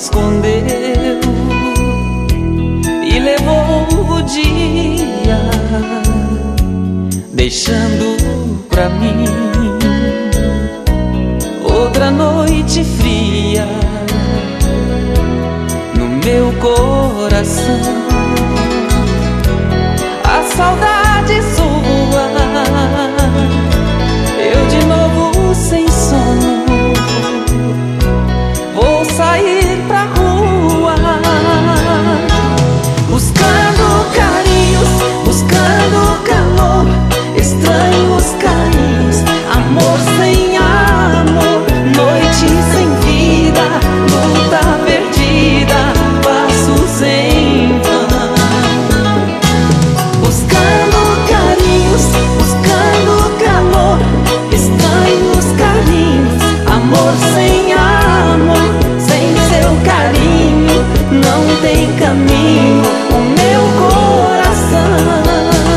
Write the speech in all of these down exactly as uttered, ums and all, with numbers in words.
escondeu e levou o dia, deixando pra mim outra noite fria no meu coração. A saudade sua, eu de novo sem sono, vou sair pra rua, buscando carinhos, buscando calor, estranhos carinhos, amor sem amor, noite sem vida, luta perdida, passos em vão. Buscando carinhos, buscando calor, estranhos carinhos, amor sem amor, sem seu carinho não tem caminho o meu coração.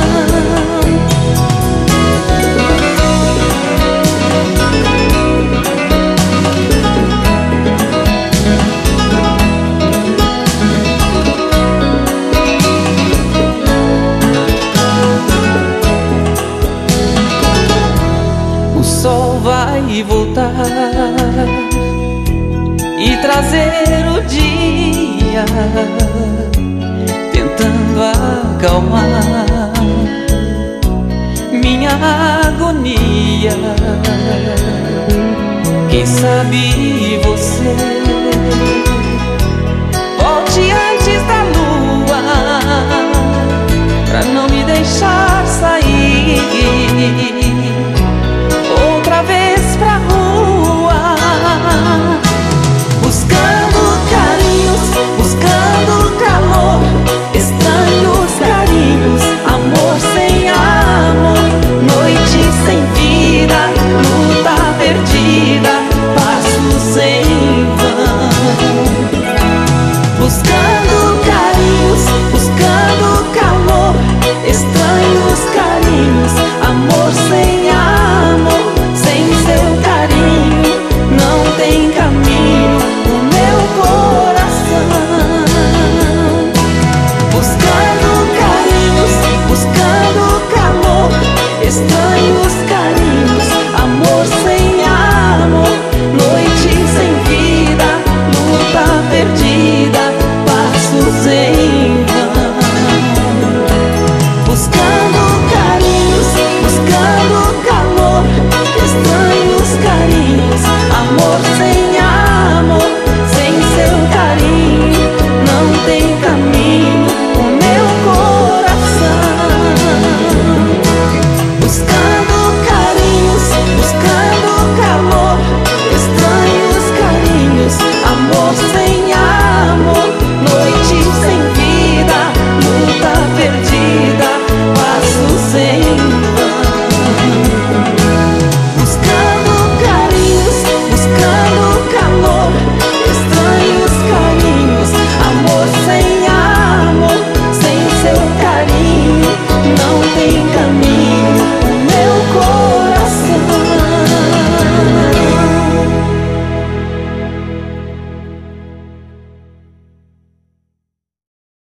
O sol vai voltar e trazer o dia, tentando acalmar minha agonia. Quem sabe você volte antes da lua, pra não me deixar sair